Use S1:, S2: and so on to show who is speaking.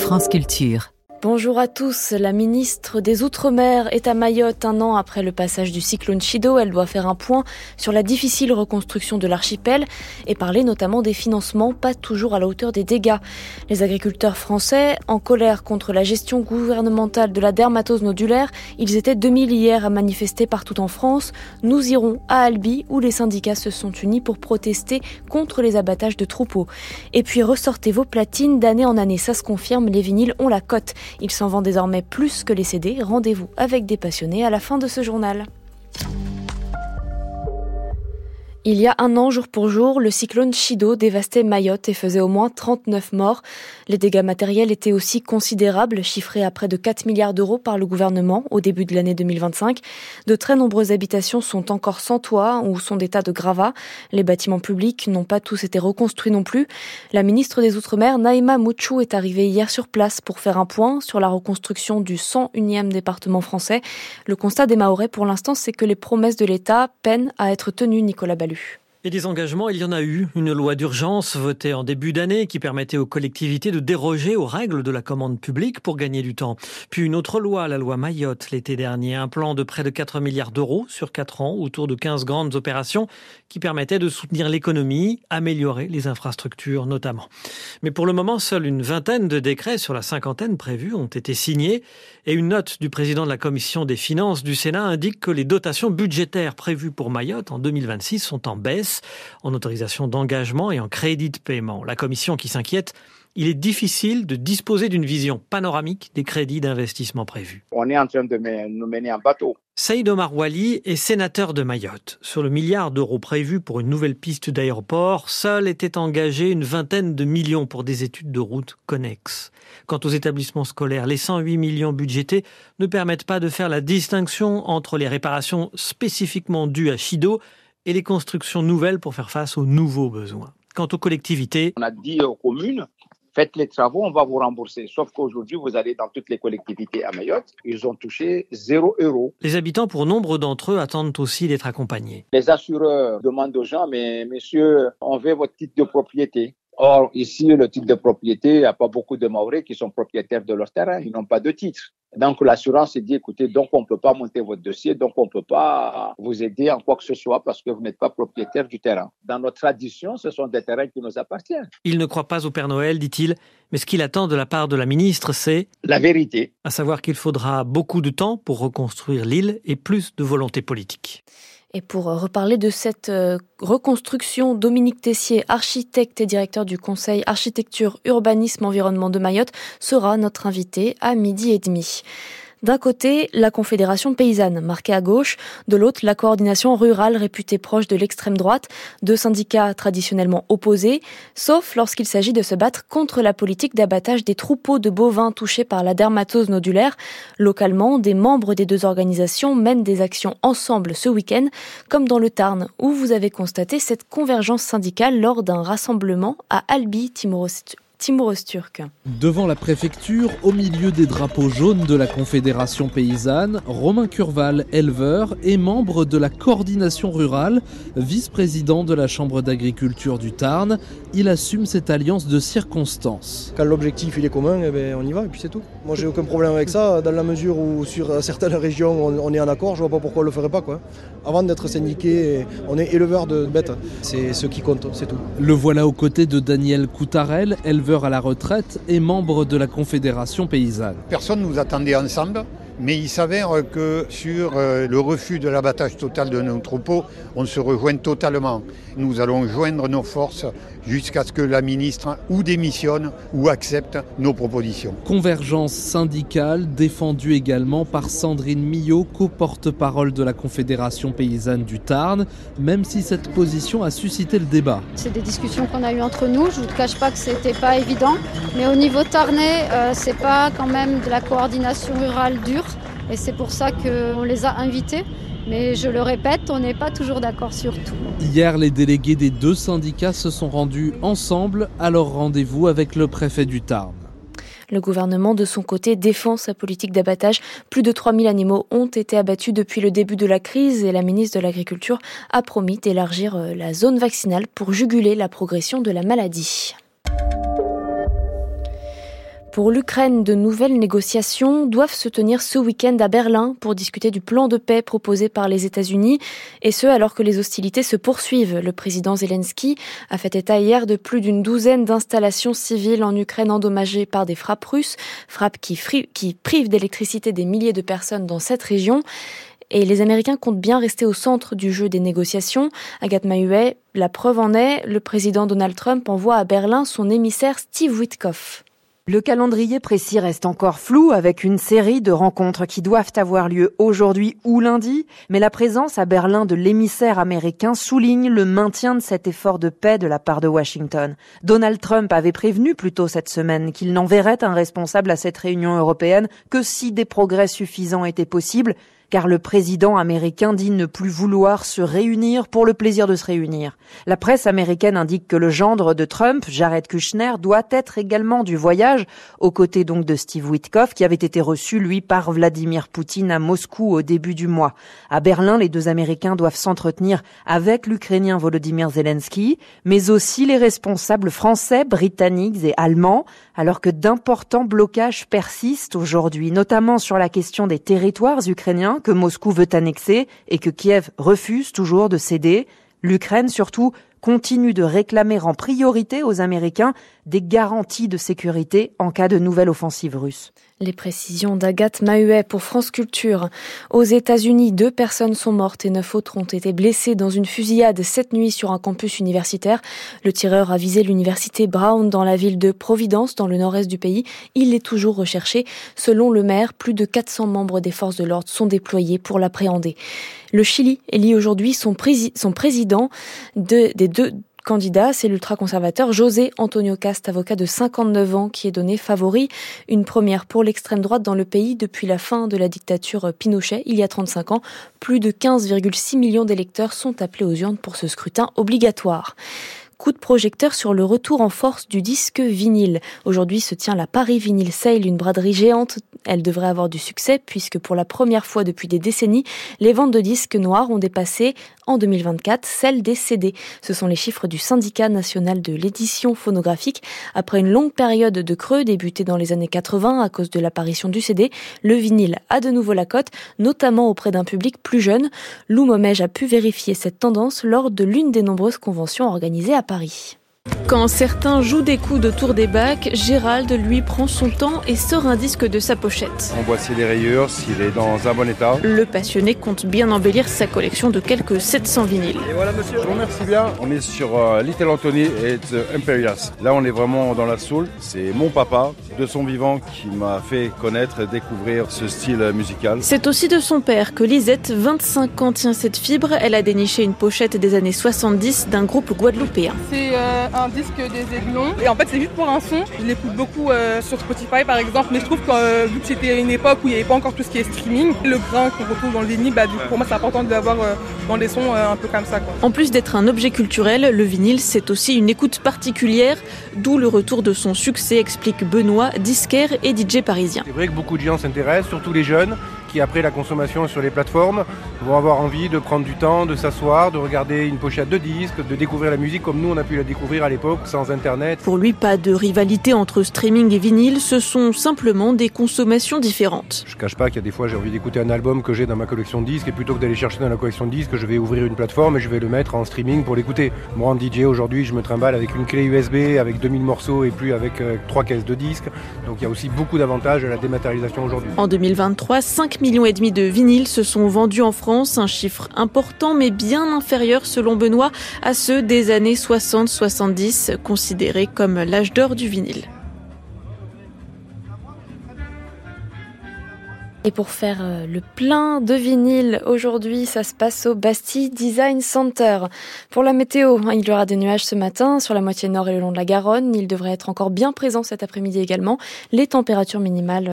S1: France Culture.
S2: Bonjour à tous. La ministre des Outre-mer est à Mayotte un an après le passage du cyclone Chido. Elle doit faire un point sur la difficile reconstruction de l'archipel et parler notamment des financements pas toujours à la hauteur des dégâts. Les agriculteurs français, en colère contre la gestion gouvernementale de la dermatose nodulaire, ils étaient 2000 hier à manifester partout en France. Nous irons à Albi où les syndicats se sont unis pour protester contre les abattages de troupeaux. Et puis ressortez vos platines d'année en année, ça se confirme, les vinyles ont la cote. Il s'en vend désormais plus que les CD. Rendez-vous avec des passionnés à la fin de ce journal. Il y a un an, jour pour jour, le cyclone Chido dévastait Mayotte et faisait au moins 39 morts. Les dégâts matériels étaient aussi considérables, chiffrés à près de 4 milliards d'euros par le gouvernement au début de l'année 2025. De très nombreuses habitations sont encore sans toit ou sont des tas de gravats. Les bâtiments publics n'ont pas tous été reconstruits non plus. La ministre des Outre-mer, Naïma Mouchou, est arrivée hier sur place pour faire un point sur la reconstruction du 101e département français. Le constat des Mahorais, pour l'instant, c'est que les promesses de l'État peinent à être tenues, Nicolas Ballu.
S3: Et des engagements, il y en a eu. Une loi d'urgence votée en début d'année qui permettait aux collectivités de déroger aux règles de la commande publique pour gagner du temps. Puis une autre loi, la loi Mayotte, l'été dernier. Un plan de près de 4 milliards d'euros sur 4 ans autour de 15 grandes opérations qui permettaient de soutenir l'économie, améliorer les infrastructures notamment. Mais pour le moment, seule une vingtaine de décrets sur la cinquantaine prévus ont été signés. Et une note du président de la commission des finances du Sénat indique que les dotations budgétaires prévues pour Mayotte en 2026 sont en baisse, en autorisation d'engagement et en crédit de paiement. La commission qui s'inquiète, il est difficile de disposer d'une vision panoramique des crédits d'investissement prévus.
S4: On est en train de nous mener en bateau.
S3: Saïd Omar Wali est sénateur de Mayotte. Sur le milliard d'euros prévu pour une nouvelle piste d'aéroport, seul était engagé une vingtaine de millions pour des études de routes connexes. Quant aux établissements scolaires, les 108 millions budgétés ne permettent pas de faire la distinction entre les réparations spécifiquement dues à Chido et les constructions nouvelles pour faire face aux nouveaux besoins. Quant aux collectivités,
S4: on a dit aux communes, faites les travaux, on va vous rembourser. Sauf qu'aujourd'hui, vous allez dans toutes les collectivités à Mayotte, ils ont touché 0 €.
S3: Les habitants, pour nombre d'entre eux, attendent aussi d'être accompagnés.
S4: Les assureurs demandent aux gens, mais monsieur, on veut votre titre de propriété. Or, ici, le titre de propriété, il n'y a pas beaucoup de Mahorais qui sont propriétaires de leur terrain. Ils n'ont pas de titre. Donc, l'assurance dit, écoutez, donc on ne peut pas monter votre dossier, donc on ne peut pas vous aider en quoi que ce soit parce que vous n'êtes pas propriétaire du terrain. Dans notre tradition, ce sont des terrains qui nous appartiennent.
S3: Il ne croit pas au Père Noël, dit-il, mais ce qu'il attend de la part de la ministre, c'est
S4: la vérité.
S3: À savoir qu'il faudra beaucoup de temps pour reconstruire l'île et plus de volonté politique.
S2: Et pour reparler de cette reconstruction, Dominique Tessier, architecte et directeur du Conseil Architecture, Urbanisme, Environnement de Mayotte, sera notre invité à 12h30. D'un côté, la Confédération paysanne, marquée à gauche, de l'autre, la coordination rurale réputée proche de l'extrême droite, deux syndicats traditionnellement opposés, sauf lorsqu'il s'agit de se battre contre la politique d'abattage des troupeaux de bovins touchés par la dermatose nodulaire. Localement, des membres des deux organisations mènent des actions ensemble ce week-end, comme dans le Tarn, où vous avez constaté cette convergence syndicale lors d'un rassemblement à Albi, Timur Öztürk.
S5: Devant la préfecture, au milieu des drapeaux jaunes de la Confédération paysanne, Romain Curval, éleveur et membre de la coordination rurale, vice-président de la Chambre d'agriculture du Tarn, il assume cette alliance de circonstances.
S6: Quand l'objectif il est commun, on y va et puis c'est tout. Moi j'ai aucun problème avec ça, dans la mesure où sur certaines régions on est en accord, je vois pas pourquoi on le ferait pas. Avant d'être syndiqué, on est éleveur de bêtes, c'est ce qui compte, c'est tout.
S5: Le voilà aux côtés de Daniel Coutarel, éleveur à la retraite et membre de la Confédération paysanne.
S7: Personne ne nous attendait ensemble, mais il s'avère que sur le refus de l'abattage total de nos troupeaux, on se rejoint totalement. Nous allons joindre nos forces jusqu'à ce que la ministre ou démissionne ou accepte nos propositions.
S5: Convergence syndicale défendue également par Sandrine Millot, co-porte-parole de la Confédération paysanne du Tarn, même si cette position a suscité le débat.
S8: C'est des discussions qu'on a eues entre nous, je ne vous cache pas que c'était pas évident, mais au niveau tarnais, c'est pas quand même de la coordination rurale dure, et c'est pour ça qu'on les a invités. Mais je le répète, on n'est pas toujours d'accord sur tout.
S5: Hier, les délégués des deux syndicats se sont rendus ensemble à leur rendez-vous avec le préfet du Tarn.
S2: Le gouvernement, de son côté, défend sa politique d'abattage. Plus de 3000 animaux ont été abattus depuis le début de la crise et la ministre de l'Agriculture a promis d'élargir la zone vaccinale pour juguler la progression de la maladie. Pour l'Ukraine, de nouvelles négociations doivent se tenir ce week-end à Berlin pour discuter du plan de paix proposé par les États-Unis, et ce alors que les hostilités se poursuivent. Le président Zelensky a fait état hier de plus d'une douzaine d'installations civiles en Ukraine endommagées par des frappes russes, frappes qui privent d'électricité des milliers de personnes dans cette région. Et les Américains comptent bien rester au centre du jeu des négociations. Agathe Mahuet, la preuve en est, le président Donald Trump envoie à Berlin son émissaire Steve Witkoff.
S1: Le calendrier précis reste encore flou avec une série de rencontres qui doivent avoir lieu aujourd'hui ou lundi, mais la présence à Berlin de l'émissaire américain souligne le maintien de cet effort de paix de la part de Washington. Donald Trump avait prévenu plus tôt cette semaine qu'il n'enverrait un responsable à cette réunion européenne que si des progrès suffisants étaient possibles, car le président américain dit ne plus vouloir se réunir pour le plaisir de se réunir. La presse américaine indique que le gendre de Trump, Jared Kushner, doit être également du voyage, aux côtés donc de Steve Witkoff, qui avait été reçu, lui, par Vladimir Poutine à Moscou au début du mois. À Berlin, les deux Américains doivent s'entretenir avec l'Ukrainien Volodymyr Zelensky, mais aussi les responsables français, britanniques et allemands, alors que d'importants blocages persistent aujourd'hui, notamment sur la question des territoires ukrainiens que Moscou veut annexer et que Kiev refuse toujours de céder. L'Ukraine, surtout, continue de réclamer en priorité aux Américains des garanties de sécurité en cas de nouvelle offensive russe.
S2: Les précisions d'Agathe Mahuet pour France Culture. Aux États-Unis, 2 personnes sont mortes et 9 autres ont été blessées dans une fusillade cette nuit sur un campus universitaire. Le tireur a visé l'université Brown dans la ville de Providence, dans le nord-est du pays. Il est toujours recherché. Selon le maire, plus de 400 membres des forces de l'ordre sont déployés pour l'appréhender. Le Chili élit aujourd'hui son président des 2 candidat, c'est l'ultra-conservateur José Antonio Cast, avocat de 59 ans, qui est donné favori. Une première pour l'extrême droite dans le pays depuis la fin de la dictature Pinochet, il y a 35 ans. Plus de 15,6 millions d'électeurs sont appelés aux urnes pour ce scrutin obligatoire. Coup de projecteur sur le retour en force du disque vinyle. Aujourd'hui se tient la Paris Vinyl Sale, une braderie géante. Elle devrait avoir du succès puisque pour la première fois depuis des décennies, les ventes de disques noirs ont dépassé en 2024 celles des CD. Ce sont les chiffres du syndicat national de l'édition phonographique. Après une longue période de creux débutée dans les années 80 à cause de l'apparition du CD, le vinyle a de nouveau la cote, notamment auprès d'un public plus jeune. Lou Momège a pu vérifier cette tendance lors de l'une des nombreuses conventions organisées à Paris.
S9: Quand certains jouent des coups de tour des bacs, Gérald, lui, prend son temps et sort un disque de sa pochette.
S10: On voit s'il est rayures, s'il est dans un bon état.
S9: Le passionné compte bien embellir sa collection de quelques 700 vinyles.
S10: Et voilà monsieur, je vous remercie bien. On est sur Little Anthony et The Imperials. Là on est vraiment dans la soul. C'est mon papa, de son vivant, qui m'a fait connaître et découvrir ce style musical.
S9: C'est aussi de son père que Lisette, 25 ans, tient cette fibre. Elle a déniché une pochette des années 70 d'un groupe guadeloupéen.
S11: C'est un disque des Aiglons et en fait c'est juste pour un son. Je l'écoute beaucoup sur Spotify par exemple, mais je trouve que vu que c'était une époque où il n'y avait pas encore tout ce qui est streaming, le grain qu'on retrouve dans le vinyle, pour moi c'est important de l'avoir dans des sons un peu comme ça, quoi.
S9: En plus d'être un objet culturel, le vinyle c'est aussi une écoute particulière, d'où le retour de son succès, explique Benoît, disquaire et DJ parisien.
S10: C'est vrai que beaucoup de gens s'intéressent, surtout les jeunes, qui après la consommation sur les plateformes vont avoir envie de prendre du temps, de s'asseoir, de regarder une pochette de disques, de découvrir la musique comme nous on a pu la découvrir à l'époque sans internet.
S9: Pour lui, pas de rivalité entre streaming et vinyle, ce sont simplement des consommations différentes.
S10: Je cache pas qu'il y a des fois j'ai envie d'écouter un album que j'ai dans ma collection de disques et plutôt que d'aller chercher dans la collection de disques, je vais ouvrir une plateforme et je vais le mettre en streaming pour l'écouter. Moi en DJ aujourd'hui je me trimballe avec une clé USB, avec 2000 morceaux et plus avec 3 caisses de disques. Donc il y a aussi beaucoup d'avantages à la dématérialisation aujourd'hui.
S9: En 2023, 5,5 millions de vinyles se sont vendus en France, un chiffre important mais bien inférieur selon Benoît à ceux des années 60-70, considérés comme l'âge d'or du vinyle.
S2: Et pour faire le plein de vinyle, aujourd'hui, ça se passe au Bastille Design Center. Pour la météo, il y aura des nuages ce matin sur la moitié nord et le long de la Garonne. Il devrait être encore bien présent cet après-midi également. Les températures minimales